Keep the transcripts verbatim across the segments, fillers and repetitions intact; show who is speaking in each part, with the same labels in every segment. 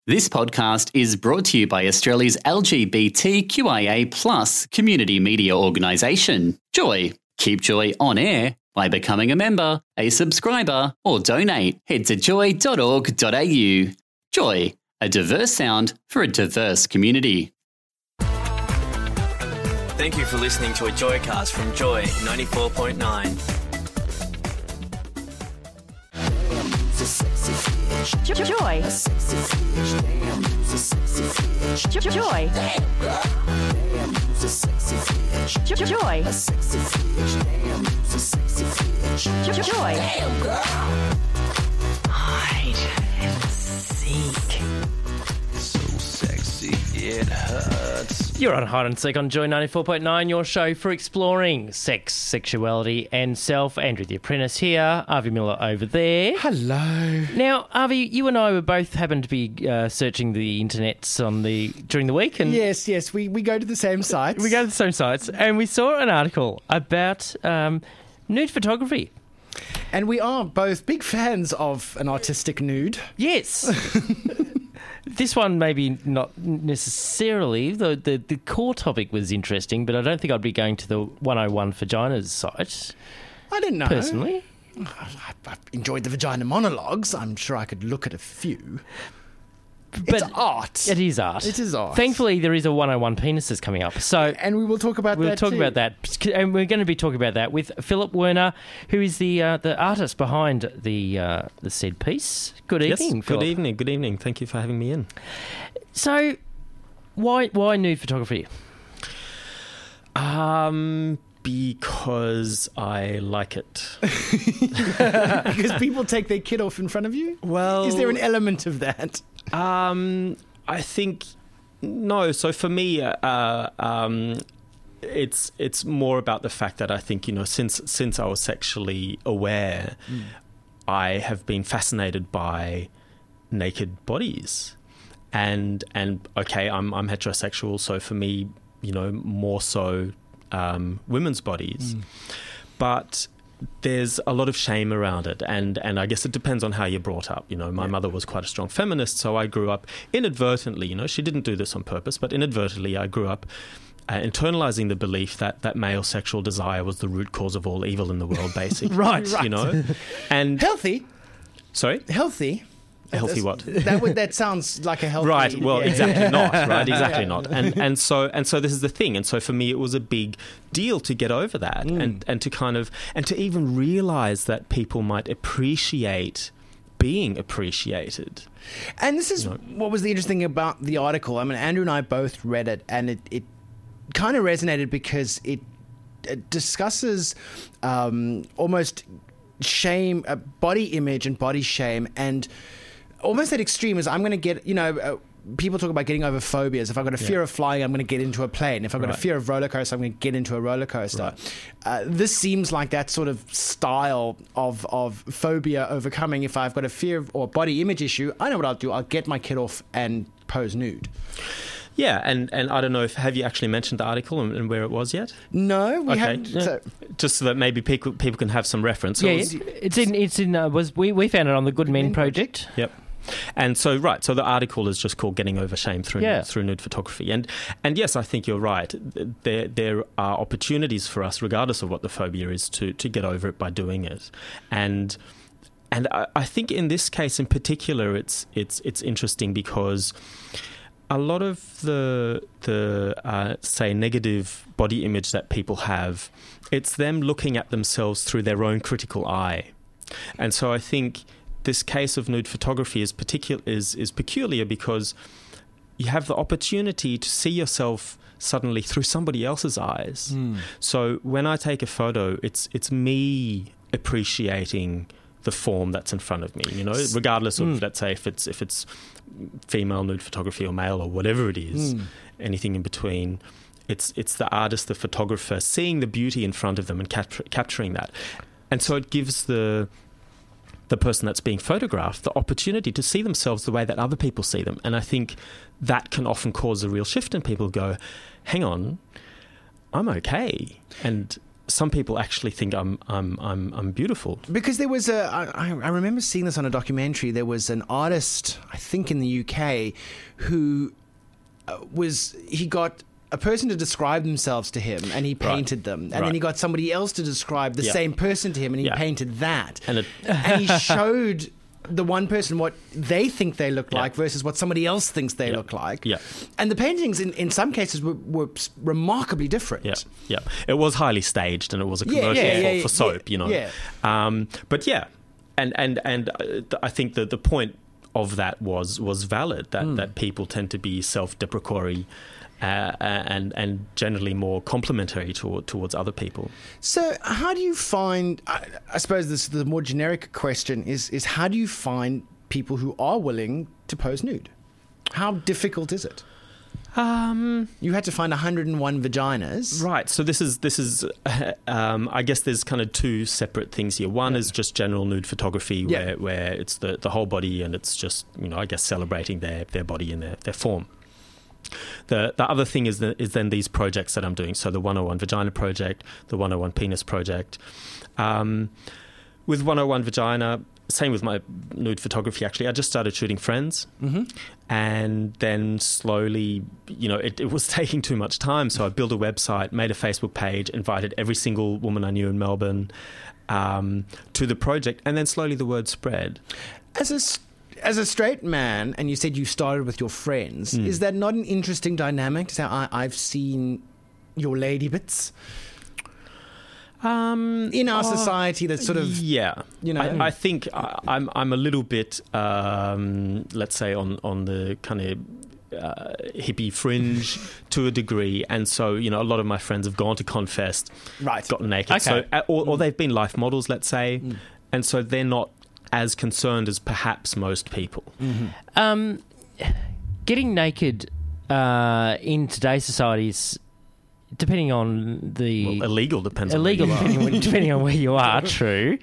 Speaker 1: This podcast is brought to you by Australia's L G B T Q I A plus community media organisation, Joy. Keep Joy on air by becoming a member, a subscriber, or donate. Head to joy dot org dot a u. Joy, a diverse sound for a diverse community.
Speaker 2: Thank you for listening to a Joycast from Joy ninety-four point nine.
Speaker 3: Joy. Joy. Joy. Joy. Hide and seek.
Speaker 4: So sexy, it hurts.
Speaker 5: You're on Hide and Seek on Joy ninety-four point nine, your show for exploring sex, sexuality and self. Andrew the Apprentice here, Avi Miller over there.
Speaker 6: Hello.
Speaker 5: Now, Avi, you and I were both happened to be uh, searching the internets on the during the week. and
Speaker 6: Yes, yes, we, we go to the same sites.
Speaker 5: We go to the same sites and we saw an article about um, nude photography.
Speaker 6: And we are both big fans of an artistic nude.
Speaker 5: Yes. This one maybe not necessarily. The, the the core topic was interesting, but I don't think I'd be going to the one oh one Vaginas site.
Speaker 6: I didn't know.
Speaker 5: Personally.
Speaker 6: I, I enjoyed the vagina monologues. I'm sure I could look at a few.
Speaker 5: But
Speaker 6: it's art.
Speaker 5: It is art.
Speaker 6: It is art.
Speaker 5: Thankfully, there is a one oh one Penises coming up. So
Speaker 6: And we will talk about
Speaker 5: we'll
Speaker 6: that
Speaker 5: talk
Speaker 6: too.
Speaker 5: about that. And we're going to be talking about that with Philip Werner, who is the uh, the artist behind the uh, the said piece. Good
Speaker 7: Yes,
Speaker 5: evening,
Speaker 7: good
Speaker 5: Philip.
Speaker 7: evening, good evening. Thank you for having me in.
Speaker 5: So, why why nude photography?
Speaker 7: Um, because I like it.
Speaker 6: Because people take their kid off in front of you?
Speaker 7: Well,
Speaker 6: Is there an element of that?
Speaker 7: Um, I think no. So for me, uh, um, it's it's more about the fact that I think, you know, since since I was sexually aware, mm. I have been fascinated by naked bodies, and and okay, I'm I'm heterosexual, so for me, you know, more so um, women's bodies, mm. but there's a lot of shame around it, and, and I guess it depends on how you're brought up. You know, my yeah. mother was quite a strong feminist, so I grew up inadvertently, you know, she didn't do this on purpose, but inadvertently I grew up uh, internalizing the belief that, that male sexual desire was the root cause of all evil in the world, basically.
Speaker 6: right, right.
Speaker 7: You know? And
Speaker 6: healthy.
Speaker 7: Sorry?
Speaker 6: Healthy.
Speaker 7: Healthy what?
Speaker 6: That would that sounds like a healthy.
Speaker 7: Right. Well,
Speaker 6: yeah.
Speaker 7: exactly not. Right. Exactly not. And and so and so this is the thing. And so for me, it was a big deal to get over that, mm. and and to kind of and to even realize that people might appreciate being appreciated.
Speaker 6: And this is
Speaker 7: you know,
Speaker 6: what was the interesting about the article. I mean, Andrew and I both read it, and it it kind of resonated because it, it discusses um, almost shame, uh, body image, and body shame, and almost that extreme is I'm going to get, you know, uh, people talk about getting over phobias. If I've got a fear
Speaker 7: yeah.
Speaker 6: of flying, I'm going to get into a plane. If I've got
Speaker 7: right.
Speaker 6: a fear of roller coaster, I'm going to get into a roller coaster.
Speaker 7: Right.
Speaker 6: Uh, this seems like that sort of style of, of phobia overcoming. If I've got a fear of, or body image issue, I know what I'll do. I'll get my kid off and pose nude.
Speaker 7: Yeah, and, and I don't know if have you actually mentioned the article and, and where it was yet?
Speaker 6: No, we
Speaker 7: okay.
Speaker 6: haven't.
Speaker 7: Yeah.
Speaker 6: So.
Speaker 7: Just so that maybe people people can have some reference. So
Speaker 5: yeah,
Speaker 7: it was,
Speaker 5: it's in it's in uh, was we, we found it on the Good Men Project.
Speaker 7: Yep. And so, right, so the article is just called "Getting Over Shame Through
Speaker 5: yeah.
Speaker 7: nude, through nude photography," and and yes, I think you're right. There there are opportunities for us, regardless of what the phobia is, to to get over it by doing it, and and I, I think in this case in particular, it's it's it's interesting because a lot of the the uh, say negative body image that people have, it's them looking at themselves through their own critical eye, and so I think this case of nude photography is particular is is peculiar because you have the opportunity to see yourself suddenly through somebody else's eyes. Mm. So when I take a photo, it's it's me appreciating the form that's in front of me, you know, regardless of, mm. let's say, if it's if it's female nude photography or male or whatever it is, mm. anything in between. It's it's the artist, the photographer, seeing the beauty in front of them and cap- capturing that. And so it gives the the person that's being photographed the opportunity to see themselves the way that other people see them. And I think that can often cause a real shift in people go, hang on, I'm okay. And some people actually think I'm I'm I'm I'm beautiful.
Speaker 6: Because there was a, I, I remember seeing this on a documentary. There was an artist, I think in the U K, who uh, was he got a person to describe themselves to him, and he painted
Speaker 7: Right.
Speaker 6: them, and
Speaker 7: Right.
Speaker 6: then he got somebody else to describe the
Speaker 7: Yeah.
Speaker 6: same person to him, and he
Speaker 7: Yeah.
Speaker 6: painted that,
Speaker 7: And it,
Speaker 6: and he showed the one person what they think they look
Speaker 7: Yeah.
Speaker 6: like versus what somebody else thinks they
Speaker 7: Yeah.
Speaker 6: look like.
Speaker 7: Yeah.
Speaker 6: And the paintings in, in some cases were, were remarkably different.
Speaker 7: Yeah, yeah. It was highly staged, and it was a
Speaker 6: Yeah,
Speaker 7: commercial
Speaker 6: yeah,
Speaker 7: for,
Speaker 6: yeah,
Speaker 7: for soap,
Speaker 6: yeah,
Speaker 7: you know.
Speaker 6: yeah.
Speaker 7: Um, but yeah, and and and uh, th- I think that the point of that was was valid. That
Speaker 6: Hmm.
Speaker 7: that people tend to be self-deprecatory. Uh, and and generally more complimentary toward, towards other people.
Speaker 6: So, how do you find? I, I suppose this the more generic question is is how do you find people who are willing to pose nude? How difficult is it?
Speaker 7: Um,
Speaker 6: You had to find one hundred and one vaginas.
Speaker 7: right. So this is this is. Uh, um, I guess there's kind of two separate things here. One is just general nude photography,
Speaker 6: Yeah.
Speaker 7: where where it's the the whole body, and it's just, you know, I guess celebrating their their body and their their form. The the other thing is the, is then these projects that I'm doing. So the one oh one Vagina Project, the one oh one Penis Project. Um, with one oh one Vagina, same with my nude photography, actually. I just started shooting friends.
Speaker 6: Mm-hmm.
Speaker 7: And then slowly, you know, it, it was taking too much time. So I built a website, made a Facebook page, invited every single woman I knew in Melbourne um, to the project. And then slowly the word spread.
Speaker 6: As a s- as a straight man, and you said you started with your friends,
Speaker 7: Mm.
Speaker 6: is that not an interesting dynamic? To say I, I've seen your lady bits
Speaker 7: Um,
Speaker 6: in our
Speaker 7: oh,
Speaker 6: society. That's sort of
Speaker 7: yeah,
Speaker 6: you know-
Speaker 7: I, I think I, I'm I'm a little bit, um, let's say, on on the kind of uh, hippie fringe to a degree, and so, you know, a lot of my friends have gone to Confest,
Speaker 6: right.
Speaker 7: gotten naked,
Speaker 5: Okay.
Speaker 7: so uh, or, or they've been life models, let's say,
Speaker 6: Mm.
Speaker 7: and so they're not as concerned as perhaps most people.
Speaker 5: Um, getting naked uh, in today's society is, depending on the
Speaker 7: Well, illegal depends
Speaker 5: illegal
Speaker 7: on where you are.
Speaker 5: depending, depending on where you are. True,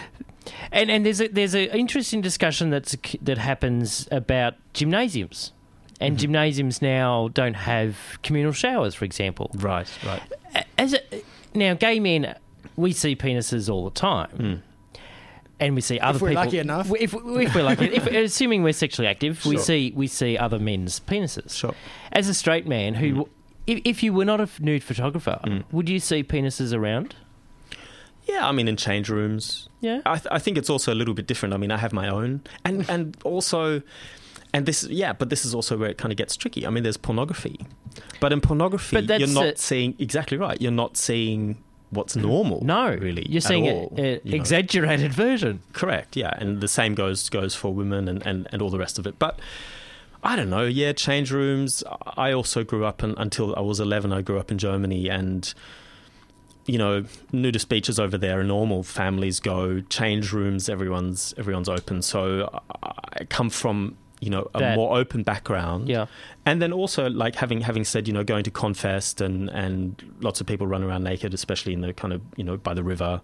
Speaker 5: and and there's a there's an interesting discussion that's that happens about gymnasiums, and gymnasiums now don't have communal showers, for example.
Speaker 7: Right, right.
Speaker 5: As a, now, gay men, we see penises all the time.
Speaker 7: Mm.
Speaker 5: And we see other
Speaker 6: we're
Speaker 5: people.
Speaker 6: lucky enough.
Speaker 5: If, if we're lucky, if, assuming we're sexually active, we
Speaker 7: Sure.
Speaker 5: see we see other men's penises.
Speaker 7: Sure.
Speaker 5: As a straight man, who, if, if you were not a nude photographer,
Speaker 7: Mm.
Speaker 5: would you see penises around?
Speaker 7: Yeah, I mean, in change rooms.
Speaker 5: Yeah.
Speaker 7: I, th- I think it's also a little bit different. I mean, I have my own, and and also, and this, yeah, but this is also where it kind of gets tricky. I mean, there's pornography, but in pornography,
Speaker 5: But that's
Speaker 7: you're not
Speaker 5: a-
Speaker 7: seeing exactly right. You're not seeing what's normal.
Speaker 5: No,
Speaker 7: really,
Speaker 5: You're
Speaker 7: at
Speaker 5: seeing
Speaker 7: all,
Speaker 5: an
Speaker 7: you know.
Speaker 5: exaggerated version.
Speaker 7: Correct, yeah, and the same goes goes for women and, and, and all the rest of it. But I don't know, yeah, change rooms. I also grew up in, until I was eleven. I grew up in Germany, and you know, nudist beaches over there are normal. Families go, change rooms. Everyone's everyone's open. So I come from, you know, a
Speaker 5: That-
Speaker 7: more open background.
Speaker 5: Yeah.
Speaker 7: And then also, like, having having said, you know, going to Confest and, and lots of people run around naked, especially in the kind of, you know, by the river.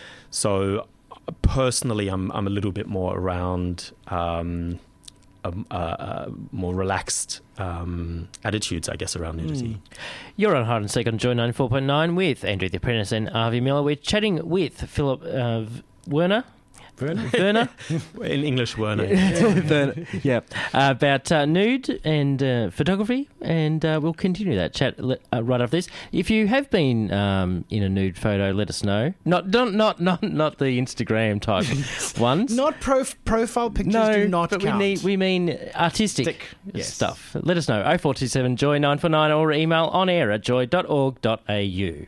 Speaker 7: So personally, I'm I'm a little bit more around um, um, uh, uh, more relaxed um, attitudes, I guess, around nudity.
Speaker 5: You're on Hide and Seek on Joy ninety-four point nine with Andrew the Apprentice and Avi Miller. We're chatting with Philip uh, V- Werner.
Speaker 6: Werner?
Speaker 5: Werner?
Speaker 7: In English, Werner.
Speaker 5: Werner, yeah. Uh, about uh, nude and uh, photography, and uh, we'll continue that chat le- uh, right after this. If you have been um, in a nude photo, let us know. Not not not not, not the Instagram type ones.
Speaker 6: Not prof- profile pictures
Speaker 5: no,
Speaker 6: do not
Speaker 5: but
Speaker 6: count.
Speaker 5: we need we mean artistic
Speaker 6: Stick, yes.
Speaker 5: stuff. Let us know. oh four two seven joy nine four nine or email on air at joy dot org dot a u.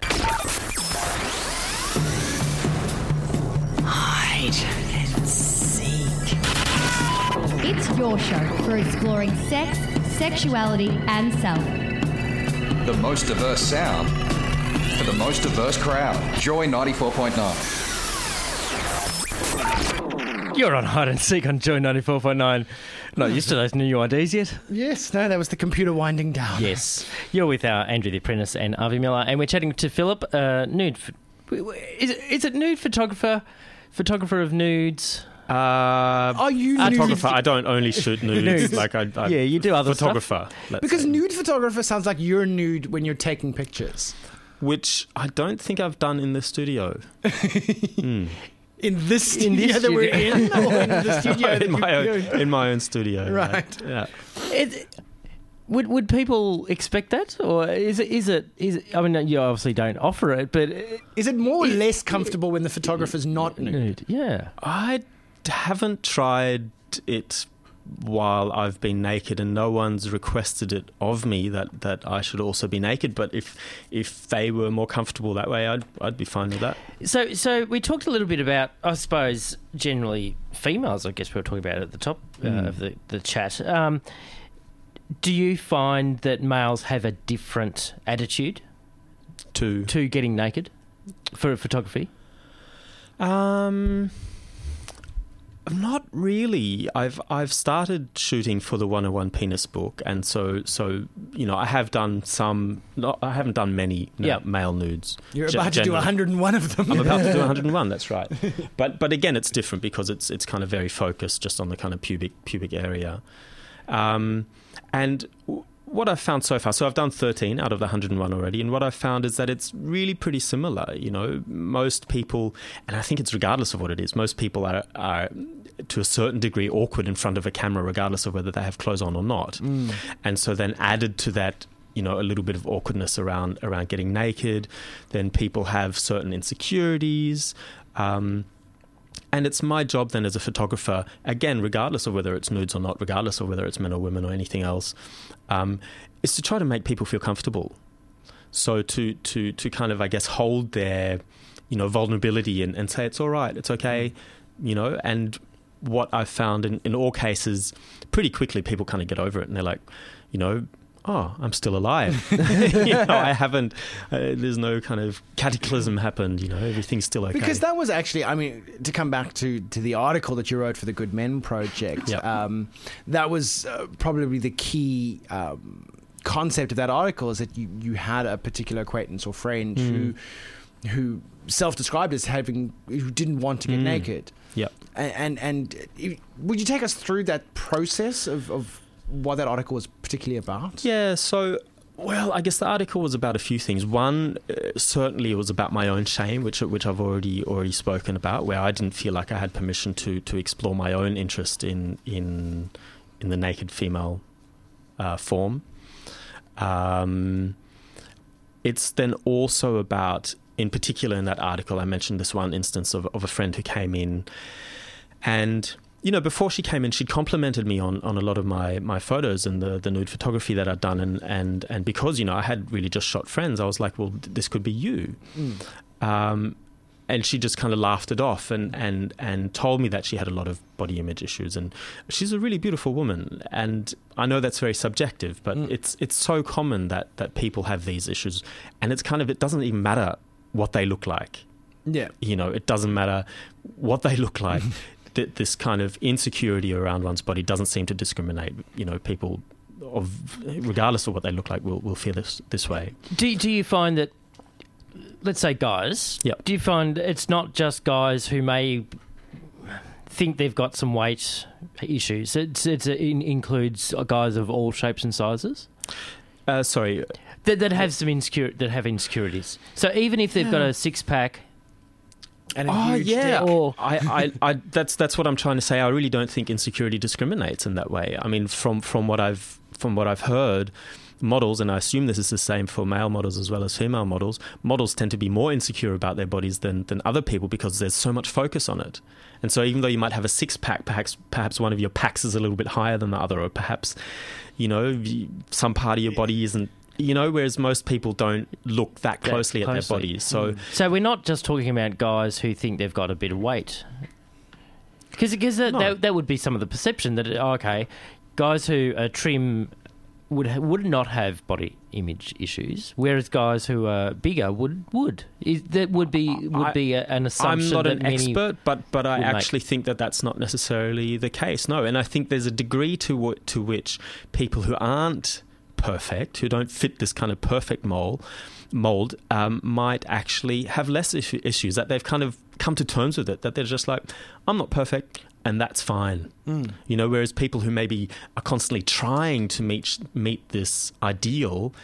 Speaker 3: Hide and seek.
Speaker 8: It's your show for exploring sex, sexuality, and self.
Speaker 9: The most diverse sound for the most diverse crowd. Joy ninety-four point nine.
Speaker 5: You're on Hide and Seek on Joy ninety-four point nine. Not used to those new I Ds yet?
Speaker 6: Yes, no, that was the computer winding down.
Speaker 5: Yes. You're with our Andrew the Apprentice and Avi Miller, and we're chatting to Philip, uh, nude. Ph- is, it, is it nude photographer? Photographer of nudes?
Speaker 7: Uh,
Speaker 6: Are you
Speaker 7: photographer?
Speaker 6: nude?
Speaker 7: I don't only shoot nudes.
Speaker 5: Nudes.
Speaker 7: Like I, I,
Speaker 5: Yeah, you do other
Speaker 7: photographer. let's
Speaker 6: Because
Speaker 7: say.
Speaker 6: nude photographer sounds like you're nude when you're taking pictures.
Speaker 7: which I don't think I've done in the studio. mm.
Speaker 6: In this studio
Speaker 5: in this
Speaker 6: that we're
Speaker 5: studio.
Speaker 6: in, or in the studio
Speaker 7: in
Speaker 6: that
Speaker 7: my
Speaker 6: you-
Speaker 7: own in my own studio.
Speaker 6: Right.
Speaker 7: Yeah.
Speaker 5: It, would would people expect that, or is it is it is it, I mean, you obviously don't offer it, but
Speaker 6: Is it more or less comfortable when the photographer's not nude?
Speaker 5: nude, yeah.
Speaker 7: I haven't tried it while I've been naked, and no one's requested it of me that, that I should also be naked. But if if they were more comfortable that way, I'd I'd be fine with that.
Speaker 5: So, so we talked a little bit about, I suppose, generally females. I guess we were talking about at the top uh,
Speaker 7: Mm.
Speaker 5: of the the chat. Um, do you find that males have a different attitude
Speaker 7: To
Speaker 5: to getting naked for photography?
Speaker 7: um. Not really. I've I've started shooting for the one oh one Penis book, and so so you know I have done some. Not, I haven't done many na-
Speaker 5: Yeah.
Speaker 7: male nudes.
Speaker 6: You're
Speaker 7: ge-
Speaker 6: about to do
Speaker 7: generally.
Speaker 6: one hundred and one of them.
Speaker 7: I'm about to do one hundred and one. That's right. But but again, it's different because it's it's kind of very focused just on the kind of pubic pubic area, um, and. W- What I've found so far, so I've done thirteen out of the one hundred and one already, and what I've found is that it's really pretty similar. You know, most people, and I think it's regardless of what it is, most people are, are to a certain degree awkward in front of a camera, regardless of whether they have clothes on or not.
Speaker 6: Mm.
Speaker 7: And so then added to that, you know, a little bit of awkwardness around around getting naked, then people have certain insecurities. Um, And it's my job then as a photographer, again, regardless of whether it's nudes or not, regardless of whether it's men or women or anything else, um, is to try to make people feel comfortable. So to to to kind of, I guess, hold their, you know, vulnerability and, and say it's all right, it's okay, you know. And what I've found in, in all cases, pretty quickly people kind of get over it and they're like, you know, oh, I'm still alive. you know, I haven't, uh, there's no kind of cataclysm happened, you know, everything's still okay.
Speaker 6: Because that was actually, I mean, to come back to, to the article that you wrote for the Good Men Project,
Speaker 7: Yep.
Speaker 6: um, that was uh, probably the key um, concept of that article, is that you, you had a particular acquaintance or friend
Speaker 7: Mm.
Speaker 6: who who self-described as having, who didn't want to get
Speaker 7: Mm. naked.
Speaker 6: naked.
Speaker 7: Yep.
Speaker 6: And, and, and if, would you take us through that process of, of what that article was particularly about?
Speaker 7: Yeah, so, well, I guess the article was about a few things. One, uh, certainly it was about my own shame, which which I've already already spoken about, where I didn't feel like I had permission to to explore my own interest in in in the naked female uh, form. Um, it's then also about, in particular in that article, I mentioned this one instance of, of a friend who came in and... You know, before she came in, she'd complimented me on, on a lot of my, my photos and the, the nude photography that I'd done. And, and, and because, you know, I had really just shot friends, I was like, well, th- this could be you.
Speaker 6: Mm.
Speaker 7: Um, and she just kind of laughed it off and, and, and told me that she had a lot of body image issues. And she's a really beautiful woman. And I know that's very subjective, but
Speaker 6: Mm.
Speaker 7: it's it's so common that, that people have these issues. And it's kind of, it doesn't even matter what they look like.
Speaker 6: Yeah.
Speaker 7: You know, it doesn't matter what they look like. Th- this kind of insecurity around one's body doesn't seem to discriminate. You know, people of regardless of what they look like will, will feel this this way.
Speaker 5: Do do you find that, let's say guys,
Speaker 7: Yep.
Speaker 5: do you find it's not just guys who may think they've got some weight issues? It's, it's, it includes guys of all shapes and sizes?
Speaker 7: Uh, sorry.
Speaker 5: That, that have some insecure, that have insecurities. So even if they've got a six pack,
Speaker 6: And a
Speaker 7: Oh
Speaker 6: huge
Speaker 7: yeah,
Speaker 6: dick.
Speaker 5: Or-
Speaker 7: I, I, I, that's that's what I'm trying to say. I really don't think insecurity discriminates in that way. I mean, from from what I've from what I've heard, models, and I assume this is the same for male models as well as female models. Models tend to be more insecure about their bodies than than other people because there's so much focus on it. And so even though you might have a six pack, perhaps perhaps one of your packs is a little bit higher than the other, or perhaps, you know, you- some part of your body isn't. You know, whereas most people don't look that closely at their
Speaker 5: closely.
Speaker 7: bodies. So.
Speaker 5: so we're not just talking about guys who think they've got a bit of weight. Because that,
Speaker 7: No.
Speaker 5: that, that would be some of the perception that, oh, okay, guys who are trim would ha- would not have body image issues, whereas guys who are bigger would would. Is, that would be would
Speaker 7: I-
Speaker 5: be a, an assumption.
Speaker 7: I'm not
Speaker 5: that
Speaker 7: an
Speaker 5: many
Speaker 7: expert, but but I
Speaker 5: would make.
Speaker 7: actually think that that's not necessarily the case. No, and I think there's a degree to w- to which people who aren't perfect, who don't fit this kind of perfect mold, mold, um, might actually have less issue, issues. That they've kind of come to terms with it. That they're just like, I'm not perfect, and that's fine.
Speaker 6: Mm.
Speaker 7: You know, whereas people who maybe are constantly trying to meet meet this ideal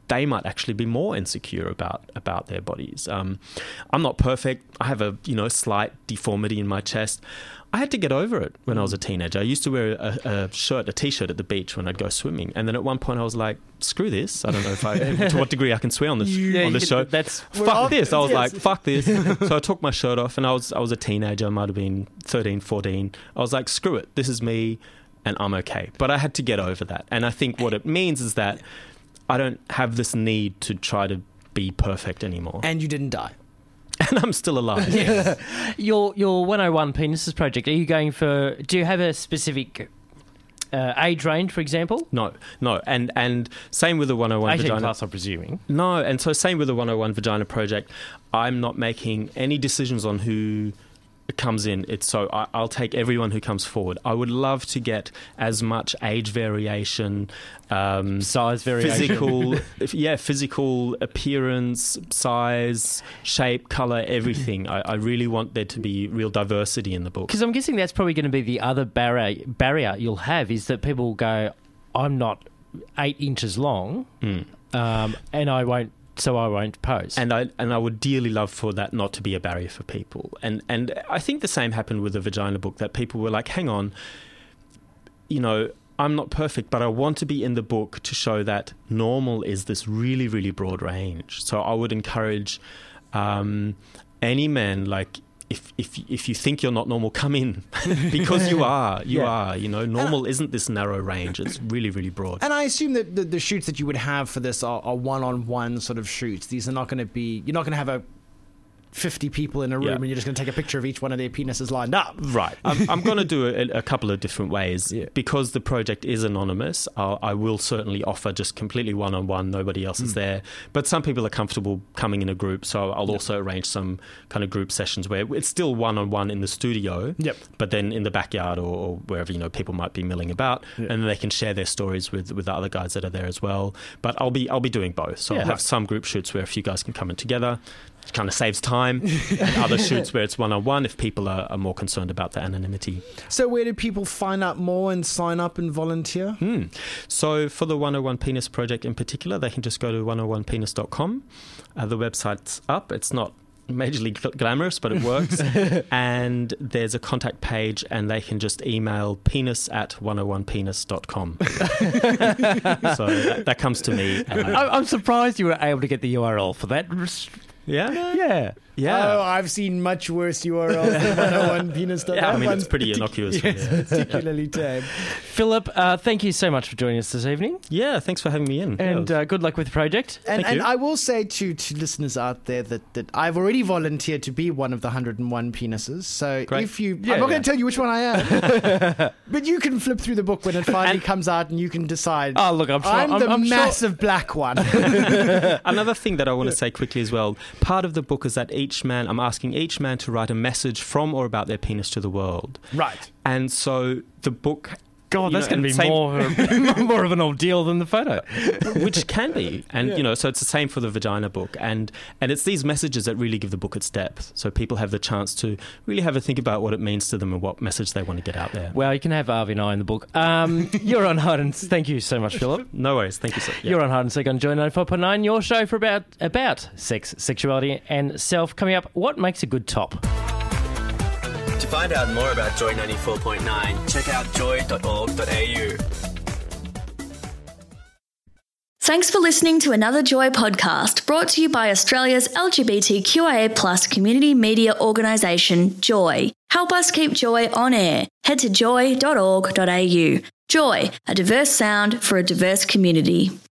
Speaker 7: they might actually be more insecure about about their bodies. Um, I'm not perfect. I have a you know slight deformity in my chest. I had to get over it when I was a teenager. I used to wear a, a shirt, a t-shirt at the beach when I'd go swimming, and then at one point I was like, "Screw this! I don't know if I to what degree I can swear on this
Speaker 5: Yeah,
Speaker 7: on this
Speaker 5: you-
Speaker 7: show.
Speaker 5: that's-
Speaker 7: fuck this!" I was
Speaker 6: yes.
Speaker 7: like, "Fuck this!" So I took my shirt off, and I was I was a teenager. I might have been thirteen, fourteen. I was like, "Screw it! This is me, and I'm okay." But I had to get over that, and I think what it means is that I don't have this need to try to be perfect anymore,
Speaker 6: And you didn't die.
Speaker 7: and I'm still alive.
Speaker 5: Your your one oh one Penises project, are you going for, do you have a specific uh, age range, for example?
Speaker 7: No, no, and and same with the one oh one
Speaker 5: eighteen
Speaker 7: vagina.
Speaker 5: plus, I'm presuming.
Speaker 7: No, and so same with the one oh one Vagina Project. I'm not making any decisions on who comes in. It's so I, I'll take everyone who comes forward. I would love to get as much age variation, um,
Speaker 5: Size variation.
Speaker 7: physical, if- yeah, physical appearance, size, shape, color, everything. I, I really want there to be real diversity in the book.
Speaker 5: Because I'm guessing that's probably going to be the other barrier, barrier you'll have, is that people go, I'm not eight inches long,
Speaker 7: Mm.
Speaker 5: um, and I won't, so I won't pose.
Speaker 7: And I and I would dearly love for that not to be a barrier for people. And and I think the same happened with the Vagina book, that people were like, hang on, you know, I'm not perfect, but I want to be in the book to show that normal is this really, really broad range. So I would encourage um, any man, like, if if if you think you're not normal, come in because you are. You
Speaker 5: Yeah.
Speaker 7: are. You know, normal isn't this narrow range. It's really, really broad.
Speaker 6: And I assume that the, the shoots that you would have for this are, are one-on-one sort of shoots. These are not going to be. You're not going to have a fifty people in a room
Speaker 7: Yeah.
Speaker 6: and you're just going to take a picture of each one of their penises lined up.
Speaker 7: Right. I'm, I'm going to do it a, a couple of different ways.
Speaker 6: Yeah.
Speaker 7: Because the project is anonymous, I'll, I will certainly offer just completely one-on-one, nobody else
Speaker 6: Hmm.
Speaker 7: is there. But some people are comfortable coming in a group, so I'll also arrange some kind of group sessions where it's still one-on-one in the studio,
Speaker 6: Yep.
Speaker 7: but then in the backyard or, or wherever, you know, people might be milling about,
Speaker 6: Yeah.
Speaker 7: and then they can share their stories with, with the other guys that are there as well. But I'll be I'll be doing both. So
Speaker 5: Yeah.
Speaker 7: I'll have some group shoots where a few guys can come in together. It kind of saves time. And other shoots where it's one-on-one if people are, are more concerned about the anonymity.
Speaker 6: So where do people find out more and sign up and volunteer?
Speaker 7: Hmm. So for the one oh one Penis Project in particular, they can just go to one oh one penis dot com. Uh, the website's up. It's not majorly gl- glamorous, but it works. And there's a contact page, and they can just email penis at one oh one penis dot com. So that, that comes to me. And I-
Speaker 5: I- I'm surprised you were able to get the U R L for that.
Speaker 7: yeah?
Speaker 5: Yeah.
Speaker 7: Yeah.
Speaker 6: Oh, I've seen much worse U R Ls than one oh one penis.
Speaker 7: Yeah, I mean, it's pretty innocuous.
Speaker 6: Yes,
Speaker 7: Yeah.
Speaker 6: particularly tame.
Speaker 5: Philip, uh, thank you so much for joining us this evening.
Speaker 7: Yeah, thanks for having me in.
Speaker 5: And
Speaker 7: Yeah.
Speaker 5: uh, good luck with the project.
Speaker 6: And,
Speaker 7: Thank
Speaker 6: and
Speaker 7: you.
Speaker 6: I will say to, to listeners out there that, that I've already volunteered to be one of the one hundred and one penises. So
Speaker 7: Great.
Speaker 6: if you,
Speaker 5: Yeah,
Speaker 6: I'm not
Speaker 5: yeah.
Speaker 6: going to tell you which one I am, but you can flip through the book when it finally
Speaker 7: And-
Speaker 6: comes out, and you can decide.
Speaker 5: Oh, look, I'm sure.
Speaker 6: I'm,
Speaker 5: I'm,
Speaker 6: the
Speaker 5: I'm sure-
Speaker 6: massive black one.
Speaker 7: Another thing that I want to say quickly as well, part of the book is that each man, I'm asking each man to write a message from or about their penis to the world.
Speaker 6: Right.
Speaker 7: And so the book...
Speaker 5: God,
Speaker 7: you
Speaker 5: that's
Speaker 7: know,
Speaker 5: going to
Speaker 7: and
Speaker 5: be
Speaker 7: same-
Speaker 5: more more of an ordeal than the photo.
Speaker 7: which can be. And, you know, so it's the same for the Vagina book. And and it's these messages that really give the book its depth. So people have the chance to really have a think about what it means to them and what message they want to get out there.
Speaker 5: Well, you can have Avi and I in the book. Um, you're on Hide and Thank you so much, Philip.
Speaker 7: No worries. Thank you, sir. Yeah.
Speaker 5: You're on Hide and Seek on Joy ninety-four point nine, your show for about about sex, sexuality, and self. Coming up, what makes a good top?
Speaker 2: To find out more about Joy ninety-four point nine, check out joy dot org dot a u.
Speaker 10: Thanks for listening to another Joy podcast brought to you by Australia's L G B T Q I A plus community media organisation, Joy. Help us keep Joy on air. Head to joy dot org dot a u. Joy, a diverse sound for a diverse community.